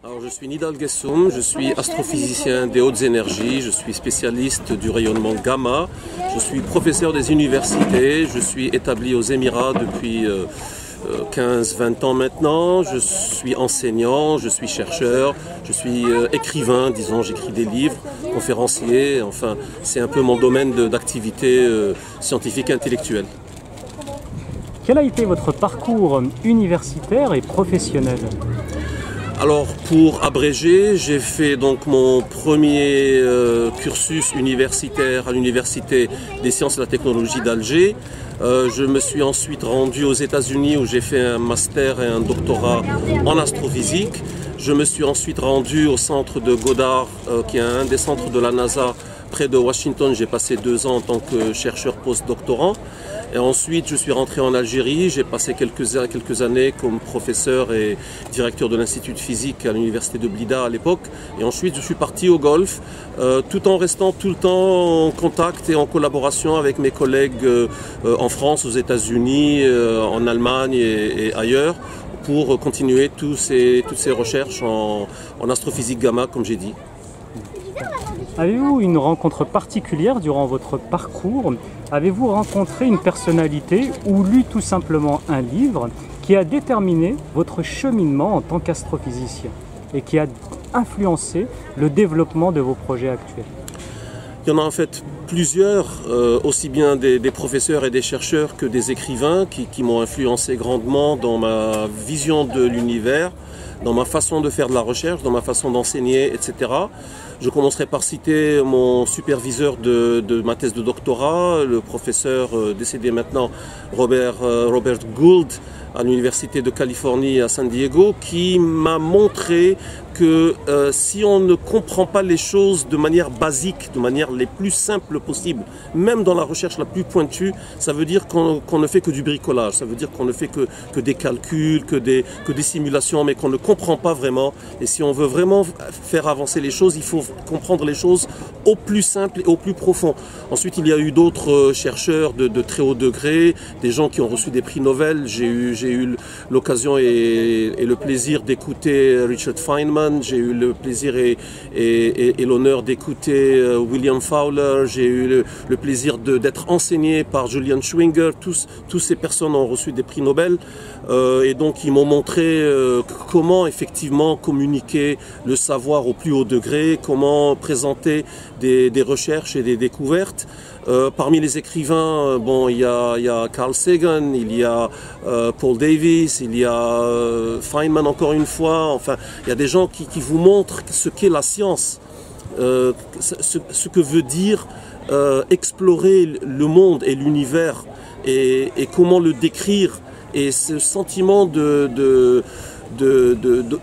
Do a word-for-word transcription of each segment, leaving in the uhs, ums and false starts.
Alors, je suis Nidal Gessoum, je suis astrophysicien des hautes énergies, je suis spécialiste du rayonnement gamma, je suis professeur des universités, je suis établi aux Émirats depuis euh, quinze vingt ans maintenant, je suis enseignant, je suis chercheur, je suis euh, écrivain, disons, j'écris des livres, conférencier, enfin c'est un peu mon domaine d'activité euh, scientifique et intellectuelle. Quel a été votre parcours universitaire et professionnel ? Alors pour abréger, j'ai fait donc mon premier euh, cursus universitaire à l'Université des sciences et de la technologie d'Alger. Euh, je me suis ensuite rendu aux États-Unis où j'ai fait un master et un doctorat en astrophysique. Je me suis ensuite rendu au centre de Goddard, euh, qui est un des centres de la NASA près de Washington. J'ai passé deux ans en tant que chercheur post-doctorant. Et ensuite, je suis rentré en Algérie. J'ai passé quelques, quelques années comme professeur et directeur de l'Institut de physique à l'université de Blida à l'époque. Et ensuite, je suis parti au Golfe, euh, tout en restant tout le temps en contact et en collaboration avec mes collègues euh, en France, aux États-Unis, euh, en Allemagne et, et ailleurs, pour continuer tous ces, toutes ces recherches en, en astrophysique gamma, comme j'ai dit. Avez-vous une rencontre particulière durant votre parcours? Avez-vous rencontré une personnalité ou lu tout simplement un livre qui a déterminé votre cheminement en tant qu'astrophysicien et qui a influencé le développement de vos projets actuels? Il y en a en fait plusieurs, euh, aussi bien des, des professeurs et des chercheurs que des écrivains qui, qui m'ont influencé grandement dans ma vision de l'univers, dans ma façon de faire de la recherche, dans ma façon d'enseigner, et cetera. Je commencerai par citer mon superviseur de, de ma thèse de doctorat, le professeur euh, décédé maintenant, Robert, euh, Robert Gould, à l'Université de Californie à San Diego, qui m'a montré que euh, si on ne comprend pas les choses de manière basique, de manière les plus simples possible, même dans la recherche la plus pointue, ça veut dire qu'on qu'on ne fait que du bricolage, ça veut dire qu'on ne fait que, que des calculs, que des, que des simulations, mais qu'on ne comprend pas vraiment. Et si on veut vraiment faire avancer les choses, il faut comprendre les choses au plus simple et au plus profond. Ensuite, il y a eu d'autres chercheurs de, de très haut degré, des gens qui ont reçu des prix Nobel. J'ai eu, j'ai eu l'occasion et, et le plaisir d'écouter Richard Feynman. J'ai eu le plaisir et, et, et, et l'honneur d'écouter William Fowler. J'ai eu le, le plaisir d'être enseigné par Julian Schwinger. Tous, tous ces personnes ont reçu des prix Nobel. Euh, et donc, ils m'ont montré euh, comment effectivement communiquer le savoir au plus haut degré, comment présenter des, des recherches et des découvertes. Euh, parmi les écrivains, bon, il y a, il y a Carl Sagan, il y a euh, Paul Davies, il y a euh, Feynman encore une fois. Enfin, il y a des gens qui, qui vous montrent ce qu'est la science, euh, ce, ce que veut dire euh, explorer le monde et l'univers et, et comment le décrire. Et ce sentiment de, de, de, de, de,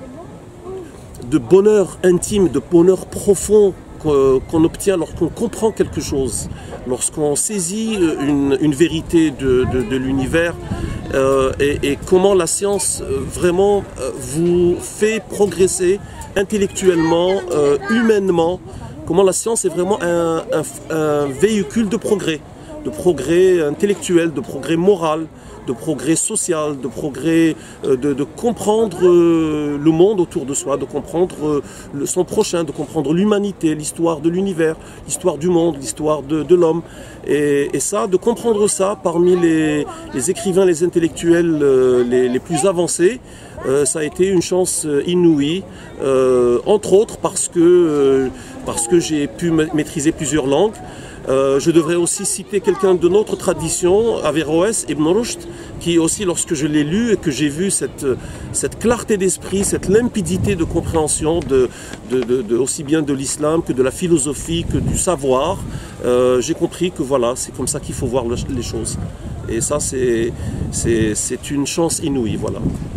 de bonheur intime, de bonheur profond qu'on obtient lorsqu'on comprend quelque chose, lorsqu'on saisit une, une vérité de, de, de l'univers euh, et, et comment la science vraiment vous fait progresser intellectuellement, euh, humainement, comment la science est vraiment un, un, un véhicule de progrès, de progrès intellectuel, de progrès moral, de progrès social, de progrès, euh, de, de comprendre euh, le monde autour de soi, de comprendre euh, le, son prochain, de comprendre l'humanité, l'histoire de l'univers, l'histoire du monde, l'histoire de, de l'homme. Et, et ça, de comprendre ça parmi les, les écrivains, les intellectuels euh, les, les plus avancés, euh, ça a été une chance inouïe, euh, entre autres parce que, euh, parce que j'ai pu maîtriser plusieurs langues. Euh, je devrais aussi citer quelqu'un de notre tradition, Averroès, Ibn Rushd, qui aussi, lorsque je l'ai lu et que j'ai vu cette, cette clarté d'esprit, cette limpidité de compréhension de, de, de, de, aussi bien de l'islam que de la philosophie, que du savoir, euh, j'ai compris que voilà, c'est comme ça qu'il faut voir les choses. Et ça, c'est une chance inouïe, voilà.